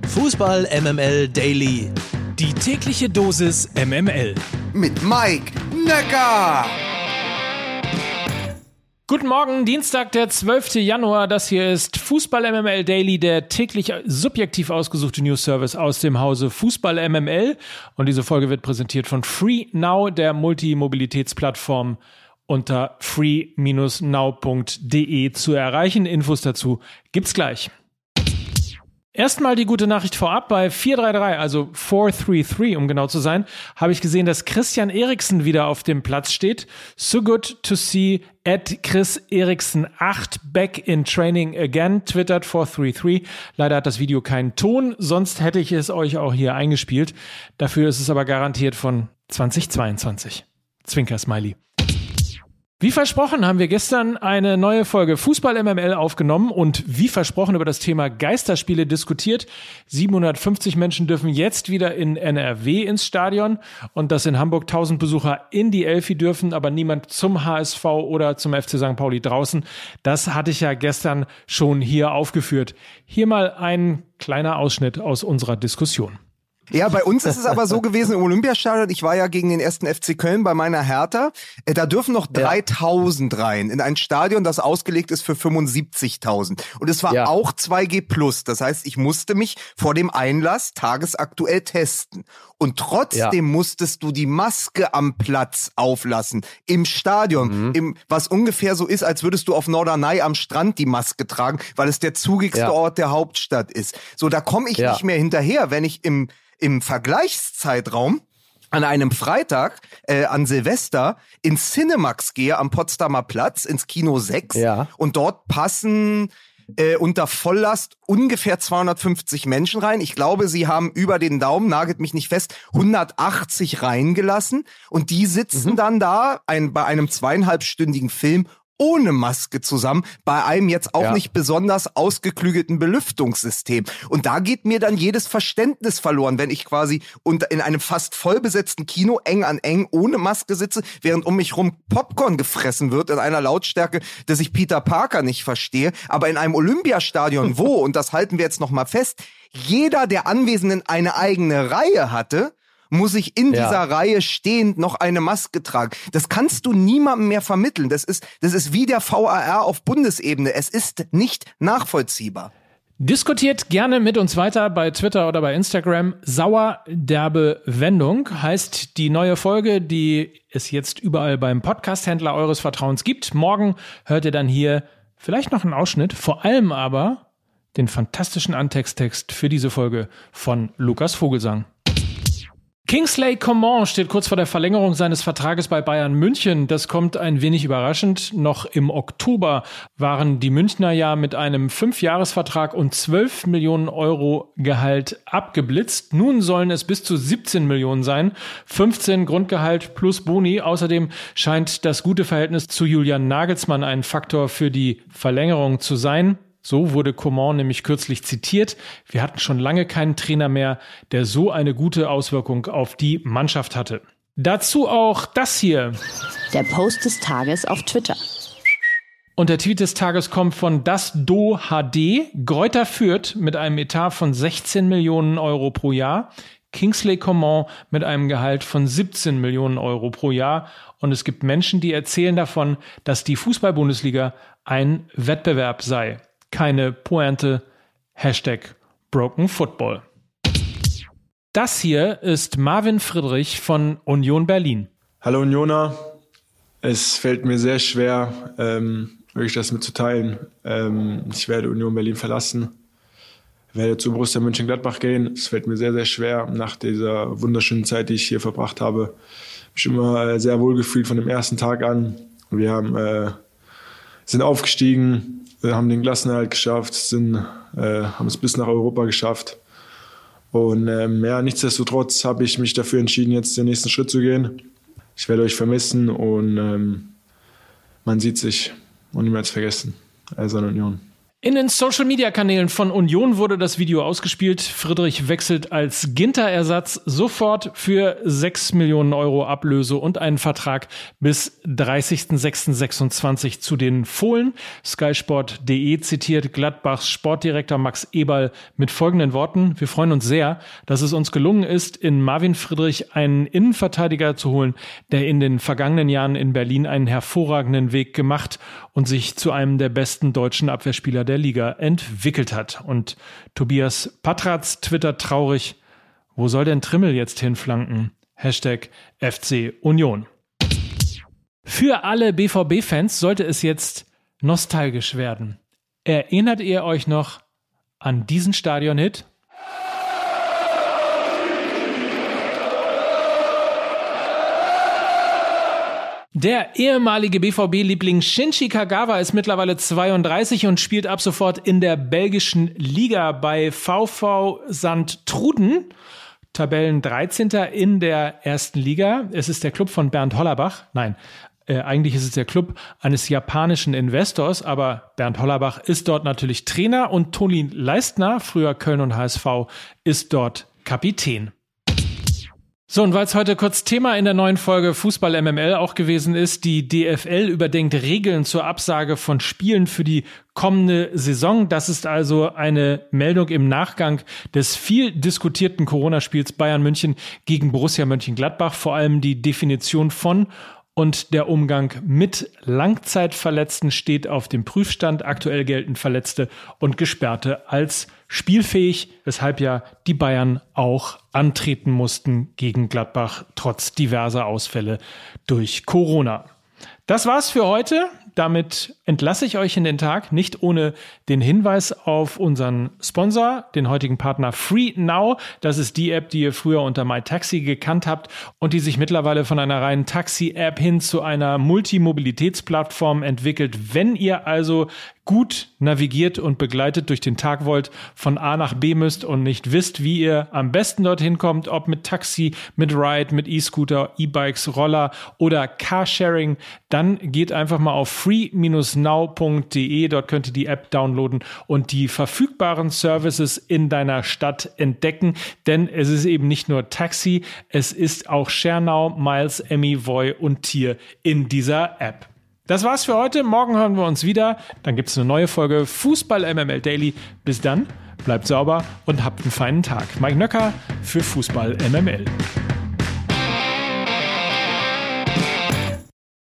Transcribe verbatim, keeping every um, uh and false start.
Fußball M M L Daily. Die tägliche Dosis M M L. Mit Mike Necker. Guten Morgen, Dienstag, der zwölften Januar. Das hier ist Fußball M M L Daily, der täglich subjektiv ausgesuchte News-Service aus dem Hause Fußball M M L. Und diese Folge wird präsentiert von FreeNow, der Multimobilitätsplattform, unter free Bindestrich now Punkt de zu erreichen. Infos dazu gibt's gleich. Erstmal die gute Nachricht vorab. Bei vier drei drei, also vier drei drei, um genau zu sein, habe ich gesehen, dass Christian Eriksen wieder auf dem Platz steht. So good to see at Chris Eriksen acht back in training again, twittert vier drei drei. Leider hat das Video keinen Ton, sonst hätte ich es euch auch hier eingespielt. Dafür ist es aber garantiert von zweitausendzweiundzwanzig. Zwinker-Smiley. Wie versprochen haben wir gestern eine neue Folge Fußball M M L aufgenommen und wie versprochen über das Thema Geisterspiele diskutiert. siebenhundertfünfzig Menschen dürfen jetzt wieder in N R W ins Stadion und dass in Hamburg tausend Besucher in die Elfi dürfen, aber niemand zum H S V oder zum F C Sankt Pauli draußen. Das hatte ich ja gestern schon hier aufgeführt. Hier mal ein kleiner Ausschnitt aus unserer Diskussion. Ja, bei uns ist es aber so gewesen im Olympiastadion, ich war ja gegen den ersten F C Köln bei meiner Hertha, da dürfen noch dreitausend rein in ein Stadion, das ausgelegt ist für fünfundsiebzigtausend. Und es war ja auch zwei G plus, das heißt, ich musste mich vor dem Einlass tagesaktuell testen. Und trotzdem ja. musstest du die Maske am Platz auflassen, im Stadion, mhm. im, was ungefähr so ist, als würdest du auf Norderney am Strand die Maske tragen, weil es der zugigste ja. Ort der Hauptstadt ist. So, da komme ich ja. nicht mehr hinterher, wenn ich im im Vergleichszeitraum an einem Freitag, äh, an Silvester, ins Cinemax gehe am Potsdamer Platz, ins Kino sechs ja. und dort passen äh, unter Volllast ungefähr zweihundertfünfzig Menschen rein. Ich glaube, sie haben über den Daumen, nagelt mich nicht fest, hundertachtzig reingelassen und die sitzen mhm. dann da ein, bei einem zweieinhalbstündigen Film ohne Maske zusammen, bei einem jetzt auch ja. nicht besonders ausgeklügelten Belüftungssystem. Und da geht mir dann jedes Verständnis verloren, wenn ich quasi unter, in einem fast vollbesetzten Kino eng an eng ohne Maske sitze, während um mich rum Popcorn gefressen wird in einer Lautstärke, dass ich Peter Parker nicht verstehe. Aber in einem Olympiastadion, wo, und das halten wir jetzt noch mal fest, jeder der Anwesenden eine eigene Reihe hatte, muss ich in ja. dieser Reihe stehend noch eine Maske tragen. Das kannst du niemandem mehr vermitteln. Das ist, das ist wie der V A R auf Bundesebene. Es ist nicht nachvollziehbar. Diskutiert gerne mit uns weiter bei Twitter oder bei Instagram. Sauer derbe Wendung heißt die neue Folge, die es jetzt überall beim Podcast-Händler eures Vertrauens gibt. Morgen hört ihr dann hier vielleicht noch einen Ausschnitt, vor allem aber den fantastischen Antexttext für diese Folge von Lukas Vogelsang. Kingsley Coman steht kurz vor der Verlängerung seines Vertrages bei Bayern München. Das kommt ein wenig überraschend. Noch im Oktober waren die Münchner ja mit einem Fünfjahresvertrag und zwölf Millionen Euro Gehalt abgeblitzt. Nun sollen es bis zu siebzehn Millionen sein. fünfzehn Grundgehalt plus Boni. Außerdem scheint das gute Verhältnis zu Julian Nagelsmann ein Faktor für die Verlängerung zu sein. So wurde Coman nämlich kürzlich zitiert. Wir hatten schon lange keinen Trainer mehr, der so eine gute Auswirkung auf die Mannschaft hatte. Dazu auch das hier. Der Post des Tages auf Twitter. Und der Tweet des Tages kommt von das Do H D. Greuther Fürth mit einem Etat von sechzehn Millionen Euro pro Jahr. Kingsley Coman mit einem Gehalt von siebzehn Millionen Euro pro Jahr. Und es gibt Menschen, die erzählen davon, dass die Fußball-Bundesliga ein Wettbewerb sei. Keine Pointe, Hashtag Broken Football. Das hier ist Marvin Friedrich von Union Berlin. Hallo Unioner, es fällt mir sehr schwer, ähm, wirklich das mitzuteilen. Ähm, ich werde Union Berlin verlassen, werde zu Borussia Mönchengladbach gehen. Es fällt mir sehr, sehr schwer nach dieser wunderschönen Zeit, die ich hier verbracht habe. Ich habe mich immer sehr wohl gefühlt von dem ersten Tag an. Wir haben, äh, sind aufgestiegen. Wir haben den Klassenerhalt geschafft, sind, äh, haben es bis nach Europa geschafft. Und ähm, ja, nichtsdestotrotz habe ich mich dafür entschieden, jetzt den nächsten Schritt zu gehen. Ich werde euch vermissen und ähm, man sieht sich und niemals vergessen. Also Union. In den Social-Media-Kanälen von Union wurde das Video ausgespielt. Friedrich wechselt als Ginter-Ersatz sofort für sechs Millionen Euro Ablöse und einen Vertrag bis dreißigsten sechsten sechsundzwanzig zu den Fohlen. Sky Sport Punkt de zitiert Gladbachs Sportdirektor Max Eberl mit folgenden Worten: Wir freuen uns sehr, dass es uns gelungen ist, in Marvin Friedrich einen Innenverteidiger zu holen, der in den vergangenen Jahren in Berlin einen hervorragenden Weg gemacht und sich zu einem der besten deutschen Abwehrspieler der Liga entwickelt hat. Und Tobias Patratz twittert traurig: Wo soll denn Trimmel jetzt hinflanken? Hashtag F C Union. Für alle B V B-Fans sollte es jetzt nostalgisch werden. Erinnert ihr euch noch an diesen Stadion-Hit? Der ehemalige B V B-Liebling Shinji Kagawa ist mittlerweile zweiunddreißig und spielt ab sofort in der belgischen Liga bei VV Sint-Truiden. Tabellen dreizehnter in der ersten Liga. Es ist der Club von Bernd Hollerbach. Nein, äh, eigentlich ist es der Club eines japanischen Investors, aber Bernd Hollerbach ist dort natürlich Trainer und Toni Leistner, früher Köln und H S V, ist dort Kapitän. So, und weil es heute kurz Thema in der neuen Folge Fußball M M L auch gewesen ist, die D F L überdenkt Regeln zur Absage von Spielen für die kommende Saison. Das ist also eine Meldung im Nachgang des viel diskutierten Corona-Spiels Bayern München gegen Borussia Mönchengladbach. Vor allem die Definition von und der Umgang mit Langzeitverletzten steht auf dem Prüfstand. Aktuell gelten Verletzte und Gesperrte als spielfähig, weshalb ja die Bayern auch antreten mussten gegen Gladbach, trotz diverser Ausfälle durch Corona. Das war's für heute. Damit entlasse ich euch in den Tag, nicht ohne den Hinweis auf unseren Sponsor, den heutigen Partner FreeNow. Das ist die App, die ihr früher unter MyTaxi gekannt habt und die sich mittlerweile von einer reinen Taxi-App hin zu einer Multimobilitätsplattform entwickelt. Wenn ihr also gut navigiert und begleitet durch den Tag wollt, von A nach B müsst und nicht wisst, wie ihr am besten dorthin kommt, ob mit Taxi, mit Ride, mit E-Scooter, E-Bikes, Roller oder Carsharing, dann geht einfach mal auf free dash now punkt de. Dort könnt ihr die App downloaden und die verfügbaren Services in deiner Stadt entdecken, denn es ist eben nicht nur Taxi, es ist auch ShareNow, Miles, Emmy, Voy und Tier in dieser App. Das war's für heute. Morgen hören wir uns wieder. Dann gibt's eine neue Folge Fußball M M L Daily. Bis dann, bleibt sauber und habt einen feinen Tag. Mike Nöcker für Fußball M M L.